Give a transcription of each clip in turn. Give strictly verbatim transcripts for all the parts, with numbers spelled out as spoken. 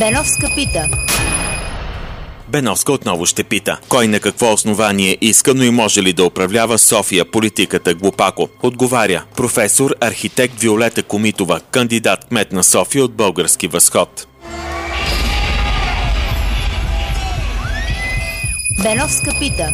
Беновска пита. Беновска отново ще пита. Кой на какво основание иска, но и може ли да управлява София политиката глупако? Отговаря професор, архитект Виолета Комитова, кандидат кмет на София от Български възход. Беновска пита.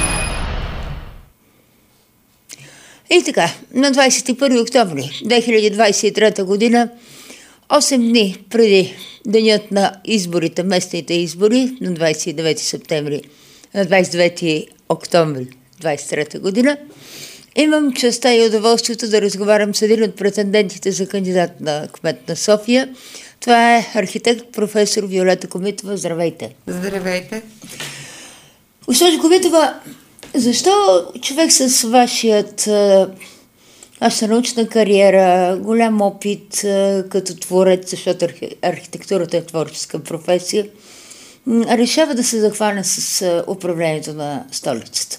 И така, на двадесет и първи октомври две хиляди двадесет и трета година, осем дни преди денят на изборите, местните избори, на двадесет и девети септември, на двадесет и девети октомври двадесет и трета година, имам честта и удоволствието да разговарям с един от претендентите за кандидат на кмет на София. Това е архитект професор Виолета Комитова. Здравейте! Здравейте! Госпожо Комитова, защо човек с вашият, вашата научна кариера, голям опит като творец, защото архитектурата е творческа професия, решава да се захване с управлението на столицата?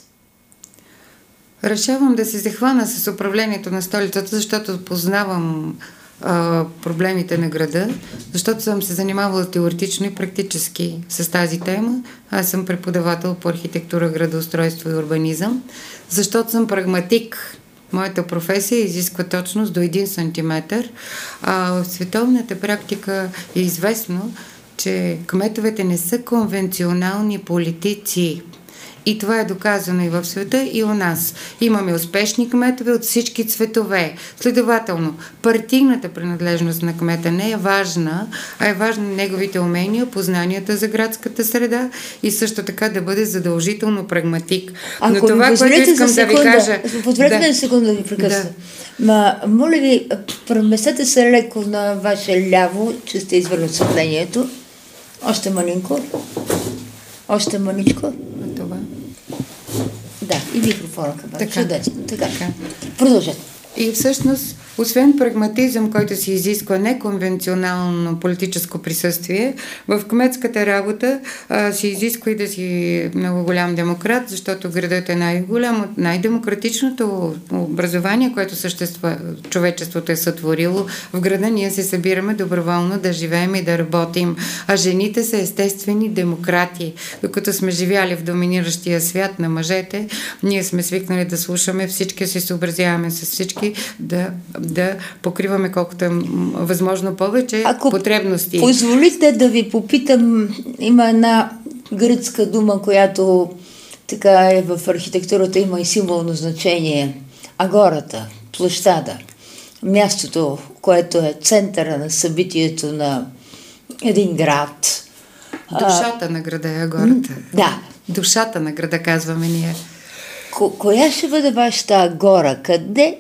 Решавам да се захвана с управлението на столицата, защото познавам а, проблемите на града, защото съм се занимавала теоретично и практически с тази тема. Аз съм преподавател по архитектура, градоустройство и урбанизъм, защото съм прагматик. Моята професия изисква точност до един сантиметър. А в световната практика е известно, че кметовете не са конвенционални политици. И това е доказано и в света, и у нас. Имаме успешни кметове от всички цветове. Следователно, партийната принадлежност на кмета не е важна, а е важна неговите умения, познанията за градската среда и също така да бъде задължително прагматик. Ако Но това, което искам секунда, да ви кажа... Позволете да, ми секунда да ви прекъсна. Да. Ма, моля ви, преместете се леко на ваше ляво, че сте извън осветлението. Още малинко. Още маничко. Това. Да, и микрофона към вас. Чудесно. Така. така. Продължете. И всъщност, освен прагматизъм, който се изисква неконвенционално политическо присъствие, в кметската работа а, се изисква и да си много голям демократ, защото градът е най-голям, най-демократичното образование, което същество, човечеството е сътворило. В града ние се събираме доброволно да живеем и да работим, а жените са естествени демократи. Докато сме живяли в доминиращия свят на мъжете, ние сме свикнали да слушаме всички, се съобразяваме с всички, да, да покриваме колкото е възможно повече Ако потребности. Позволите да ви попитам, има една гръцка дума, която така е в архитектурата, има и символно значение. Агората, площада, мястото, което е центъра на събитието на един град. Душата на града е агората. Да. Душата на града, казваме ние. Ко- коя ще бъде вашата агора? Къде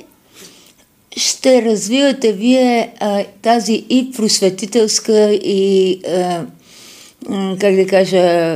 ще развивате вие а, тази и просветителска, и а, м, как да кажа,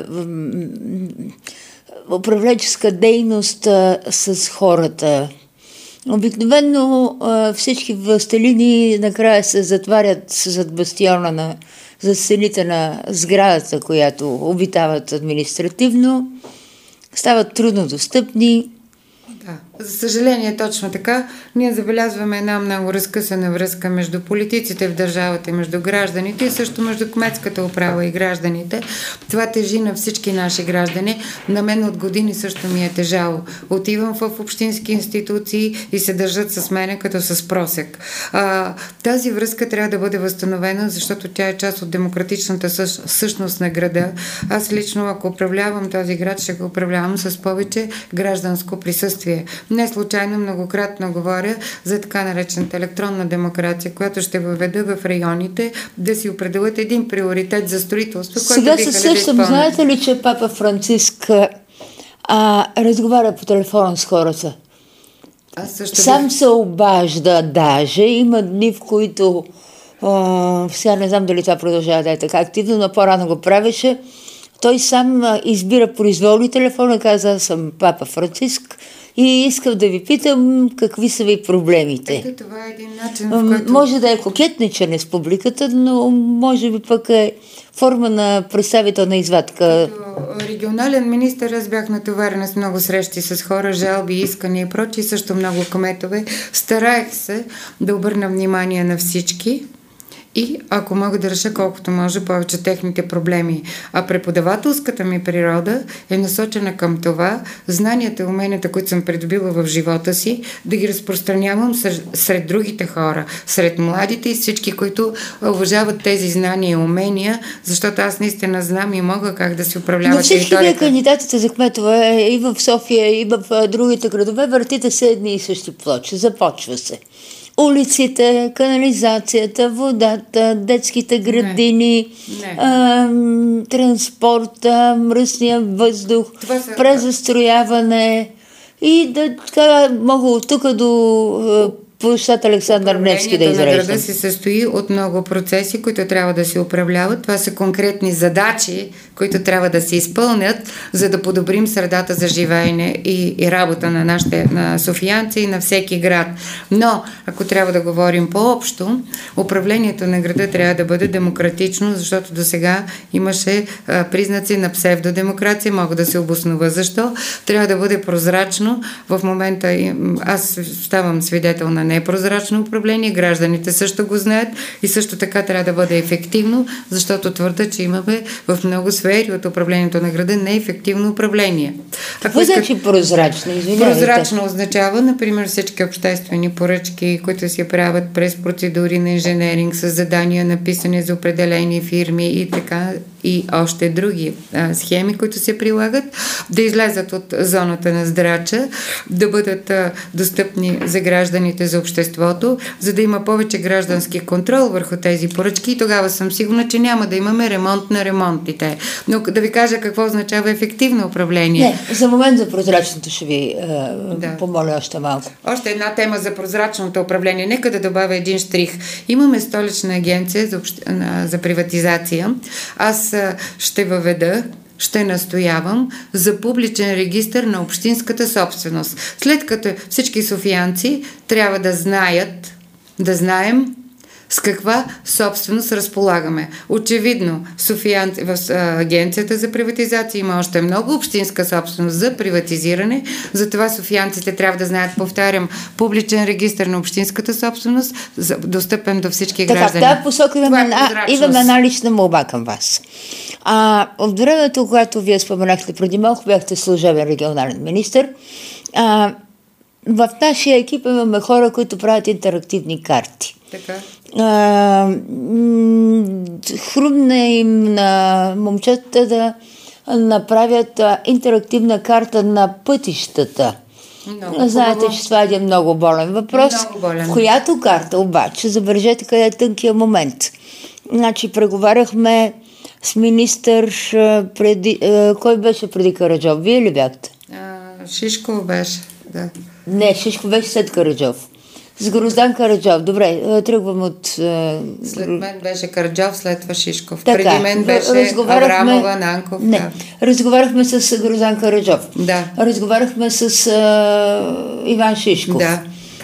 управленческа дейност а, с хората? Обикновено а, всички властелини накрая се затварят зад бастиона на, за стените на сградата, която обитават административно, стават трудно достъпни. Да, за съжаление е точно така. Ние забелязваме една много разкъсана връзка между политиците в държавата и между гражданите и също между кметската управа и гражданите. Това тежи на всички наши граждани. На мен от години също ми е тежало. Отивам в общински институции и се държат с мене като с просек. А, тази връзка трябва да бъде възстановена, защото тя е част от демократичната същност на града. Аз лично, ако управлявам този град, ще го управлявам с повече гражданско присъствие. Не случайно многократно говоря за така наречената електронна демокрация, която ще въведа в районите да си определят един приоритет за строителство, който сега биха се да сещам, изпълнят. знаете ли, че Папа Франциск а, разговаря по телефона с хората? Аз също Сам бих... се обажда даже. Има дни, в които а, сега не знам дали това продължава да е така активно, но по-рано го правеше. Той сам а, избира произволни телефона, каза: аз съм Папа Франциск и искам да ви питам какви са ви проблемите. Ето, това е един начин, в който... Може да е кокетничене с публиката, но може би пък е форма на представителна извадка. Като регионален министър аз бях натоварена с много срещи с хора, жалби, искания и прочи, също много кметове. Стараех се да обърна внимание на всички и ако мога да реша колкото може повече техните проблеми. А преподавателската ми природа е насочена към това, знанията и уменията, които съм придобила в живота си, да ги разпространявам сред, сред другите хора, сред младите и всички, които уважават тези знания и умения, защото аз наистина знам и мога как да си управлява територията. Но всички вие кандидатите за кметове и в София, и в другите градове въртите се едни и същи плочи. Започва се. Улиците, канализацията, водата, детските градини, не. Не. А, транспорта, мръсния въздух, са... презастрояване и да така мога от тук до площад Александър Невски да изреждам. На града се състои от много процеси, които трябва да се управляват. Това са конкретни задачи, които трябва да се изпълнят, за да подобрим средата за живеене и, и работа на нашите на софиянци и на всеки град. Но, ако трябва да говорим по-общо, управлението на града трябва да бъде демократично, защото до сега имаше а, признаци на псевдодемокрация, мога да се обоснова защо. Трябва да бъде прозрачно. В момента аз ставам свидетел на непрозрачно управление, гражданите също го знаят и също така трябва да бъде ефективно, защото твърда, че имаме в много сфери от управлението на града неефективно управление. Какво значи прозрачно? Извинявайте. Прозрачно означава, например, всички обществени поръчки, които се правят през процедури на инженеринг с задания написани за определени фирми и така и още други а, схеми, които се прилагат, да излезат от зоната на здрача, да бъдат а, достъпни за гражданите, за обществото, за да има повече граждански контрол върху тези поръчки и тогава съм сигурна, че няма да имаме ремонт на ремонтите. Но да ви кажа какво означава ефективно управление. Не, за момент за прозрачното ще ви е, да. помоля още малко. Още една тема за прозрачното управление. Нека да добавя един штрих. Имаме столична агенция за, общ... за приватизация. Аз ще въведа ще настоявам за публичен регистър на общинската собственост. След като всички софиянци трябва да знаят, да знаем с каква собственост разполагаме. Очевидно, софиянци, в агенцията за приватизация има още много общинска собственост за приватизиране, затова софиянците трябва да знаят, повтарям, публичен регистър на общинската собственост, достъпен до всички така, граждани. Така, в посока имаме една, имаме една лична молба към вас. А, от времето, когато вие споменахте преди малко, бяхте служебен регионален министър, а, в нашия екип имаме хора, които правят интерактивни карти. Така. А, хрумна им на момчетата да направят а, интерактивна карта на пътищата. Много Знаете, хубаво. Че това е един много болен въпрос. Много болен. В която карта обаче, забележете къде е тънкия момент. Значи, преговаряхме с министър преди... Кой беше преди Караджов? Вие ли бяхте? А, Шишков беше, да. Не, Шишков беше след Караджов. С Гроздан Караджов. Добре, тръгвам от... След мен беше Караджов, след това Шишков. Така, преди мен беше Аврамова, Нанков. Не, да. разговаряхме с Гроздан Караджов. Да. Разговаряхме с а, Иван Шишков. Да.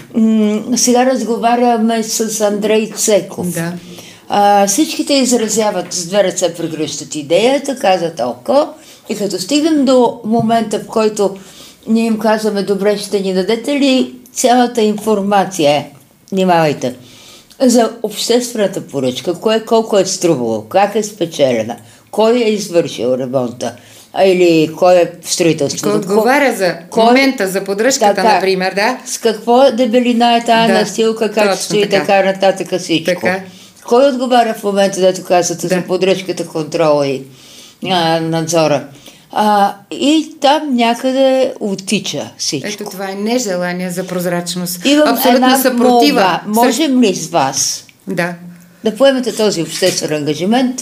М- сега разговаряме с Андрей Цеков. Да. А, всичките изразяват с две ръце прегръщат идеята, казват око и като стигнем до момента, в който ние им казваме, добре, ще ни дадете ли цялата информация, внимавайте, за обществената поръчка, кое колко е струвало, как е спечелена, кой е извършил ремонта, а или кой е в строителството. Кой отговаря за кой, момента, за поддръжката, така, например, да? С какво дебелина е тая да, настилка, как стои така, така нататък всичко. Така. Кой отговаря в момента, дето казвате, да, за поддръжката, контрола и а, надзора? А, и там някъде отича всичко. Ето това е нежелание за прозрачност. Имам абсолютно съпротива. Можем ли с вас да. да поемете този обществен ангажимент?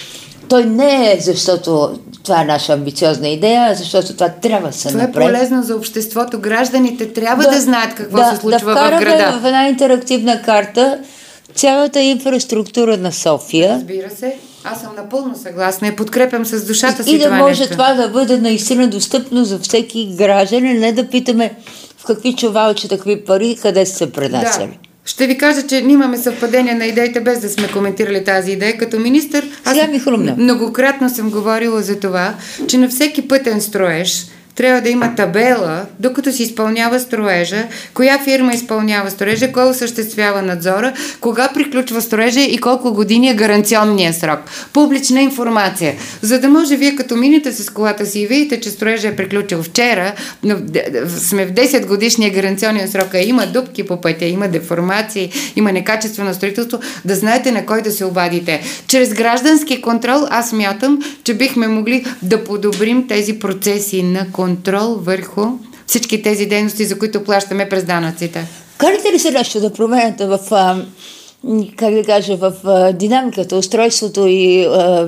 Той не е защото това е наша амбициозна идея, а защото това трябва да се това направи. Това е полезно за обществото. Гражданите трябва да, да знаят какво да, се случва да в града. Да в една интерактивна карта цялата инфраструктура на София. Разбира се. Аз съм напълно съгласна и подкрепям с душата си и да това може нещо. Това да бъде наистина достъпно за всеки гражданин, не да питаме в какви чувалчета, какви пари, къде са се пренасяли. Да. Ще ви кажа, че имаме съвпадение на идеите, без да сме коментирали тази идея. Като министър, аз Сега ми хрумна. Многократно съм говорила за това, че на всеки пътен строеж трябва да има табела, докато се изпълнява строежа, коя фирма изпълнява строежа, кой осъществява надзора, кога приключва строежа и колко години е гаранционния срок. Публична информация. За да може вие като минете с колата си и видите, че строежа е приключил вчера, но сме в десет годишния гаранционен срок, а има дупки по пътя, има деформации, има некачествено строителство, да знаете на кой да се обадите. Чрез граждански контрол аз мятам, че бихме могли да подобрим тези процеси на контрол върху всички тези дейности, за които плащаме през данъците. Карате ли се нещо да променяте в, а, как да кажа, в а, динамиката, устройството и а,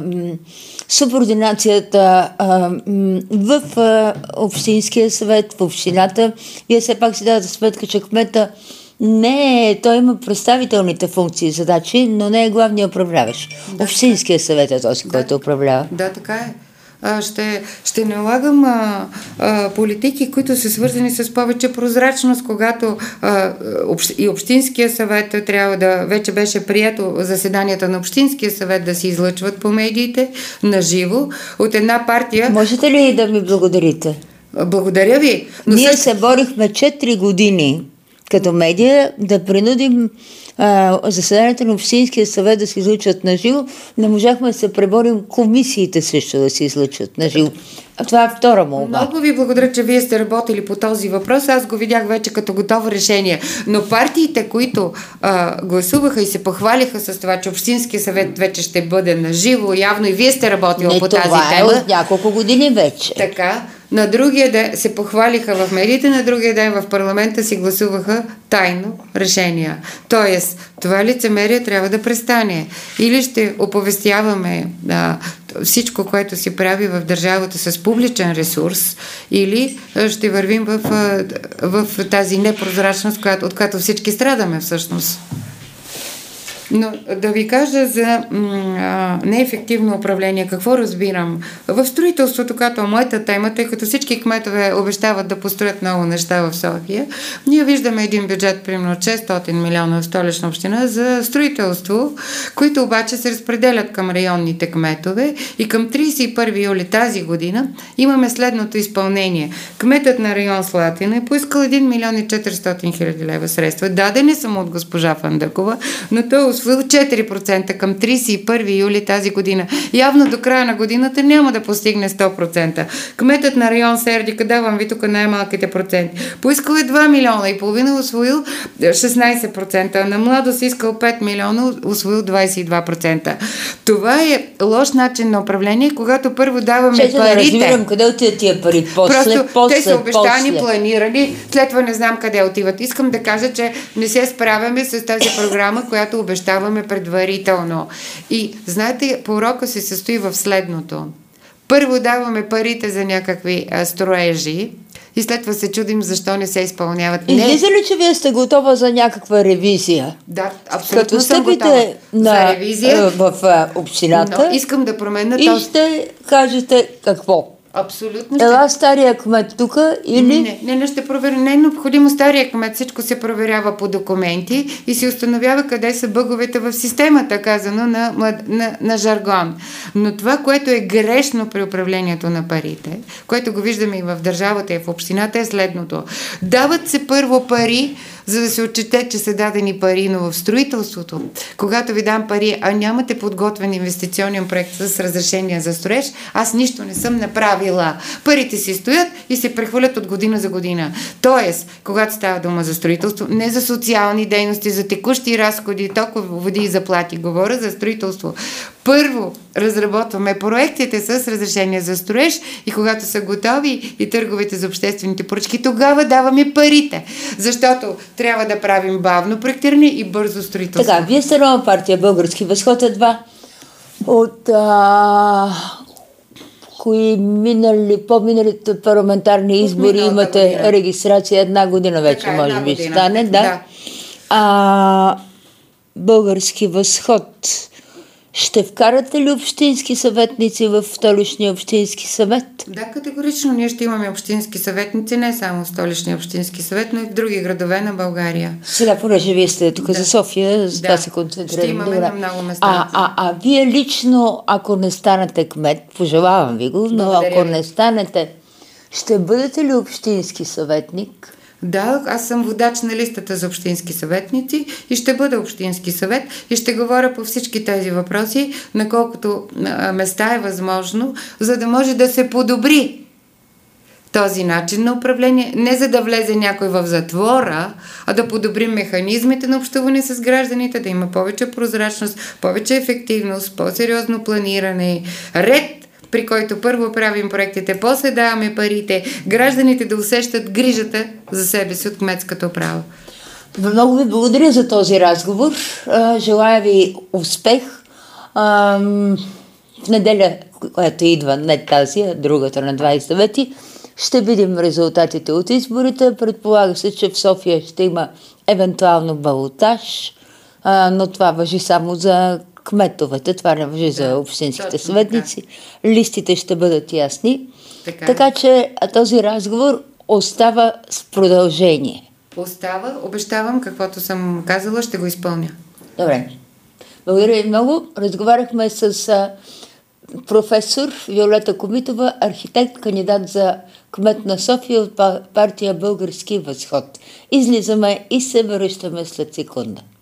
субординацията а, в а, Общинския съвет, в общината? Вие все пак си давате сметка, че кмета не е, той има представителните функции и задачи, но не е главният управляващ. Да, Общинския съвет е този, да, който управлява. Да, така е. Ще, ще налагам а, а, политики, които са свързани с повече прозрачност, когато а, общ, и Общинския съвет трябва да, вече беше прието заседанията на Общинския съвет да се излъчват по медиите наживо от една партия. Можете ли да ми благодарите? Благодаря ви. Но Ние също... се борихме четири години като медия да принудим а, заседанията на Общинския съвет да се излъчват на живо. Не можахме да се преборим комисиите също да се излъчват на живо. А това е втора молба. Много ви благодаря, че вие сте работили по този въпрос. Аз го видях вече като готово решение. Но партиите, които а, гласуваха и се похвалиха с това, че Общинския съвет вече ще бъде на живо, явно и вие сте работили по тази тема. Това е от няколко години вече. Така. На другия ден се похвалиха в медиите, на другия ден в парламента си гласуваха тайно решения. Тоест, това лицемерие трябва да престане. Или ще оповестяваме а, всичко, което се прави в държавата с публичен ресурс, или ще вървим в, в тази непрозрачност, от която всички страдаме всъщност. Но да ви кажа за м- неефективно управление, какво разбирам? В строителството, като е моята тема, тъй като всички кметове обещават да построят много неща в София, ние виждаме един бюджет, примерно шестстотин милиона в Столична община за строителство, които обаче се разпределят към районните кметове и към тридесет и първи юли тази година имаме следното изпълнение. Кметът на район Слатина е поискал един милион и четиристотин хиляди лева средства. Дадени съм от госпожа Фандъкова, но той освоил четири процента към тридесет и първи юли тази година. Явно до края на годината няма да постигне сто процента. Кметът на район Сердика, давам ви тук най-малките проценти, поискал е два милиона и половина, освоил шестнадесет процента. На Младост искал пет милиона, освоил двадесет и два процента. Това е лош начин на управление, когато първо даваме Ще парите. Да разбирам къде отиват тия пари. После, Просто после, те са обещани, после. планирани, след това не знам къде отиват. Искам да кажа, че не се справяме с тази програма, която обещаваме предварително. И знаете, порока се състои в следното. Първо даваме парите за някакви а, строежи и след това се чудим защо не се изпълняват. Излиза ли, че вие сте готова за някаква ревизия? Да, абсолютно Като съм готова на, за ревизия. В, в общината. Но искам да променя и този... ще кажете какво? Абсолютно ще... Ела стария кмет тук или... Не, не, не ще проверя. Не е необходимо стария кмет. Всичко се проверява по документи и се установява къде са бъговете в системата, казано на, на, на жаргон. Но това, което е грешно при управлението на парите, което го виждаме и в държавата и в общината, е следното. Дават се първо пари, за да се отчете, че са дадени пари, но в строителството, когато ви дам пари, а нямате подготвен инвестиционен проект с разрешение за строеж, аз нищо не съм направила. Парите си стоят и се прехвърлят от година за година. Тоест, когато става дума за строителство, не за социални дейности, за текущи разходи, толкова води и заплати, говоря за строителство. Първо разработваме проектите с разрешение за строеж и когато са готови и търговете за обществените поръчки, тогава даваме парите. Защото трябва да правим бавно проектиране и бързо строителство. Така, вие сте нова партия Български възход, едва от а, кои минали, по-миналите парламентарни избори имате година. Регистрация една година вече, така, може би стане. Да. Да. А, Български възход. Ще вкарате ли общински съветници в Столичния общински съвет? Да, категорично. Ние ще имаме общински съветници, не само в Столичния общински съвет, но и в други градове на България. Сега, понеже вие сте тук да. За София, за това да. се концентрираме. Ще имаме на много места. А, а, а вие лично, ако не станете кмет, пожелавам ви го, но Благодаря ако ви. Не станете Ще бъдете ли общински съветник? Да, аз съм водач на листата за общински съветници и ще бъда общински съвет и ще говоря по всички тези въпроси, на колкото места е възможно, за да може да се подобри този начин на управление, не за да влезе някой в затвора, а да подобри механизмите на общуване с гражданите, да има повече прозрачност, повече ефективност, по-сериозно планиране, ред, при който първо правим проектите, после даваме парите, гражданите да усещат грижата за себе си от кметската управа. Много ви благодаря за този разговор. Желая ви успех. В неделя, която идва, не тази, а другата на двадесет и девети, ще видим резултатите от изборите. Предполага се, че в София ще има евентуално балотаж, но това важи само за кметовете, това не важи да, за общинските съветници. Така. Листите ще бъдат ясни. Така, така че този разговор остава с продължение. Остава, обещавам, каквото съм казала, ще го изпълня. Добре. Благодаря ви много. Разговаряхме с а, професор Виолета Комитова, архитект, кандидат за кмет на София от партия Български възход. Излизаме и се връщаме след секунда.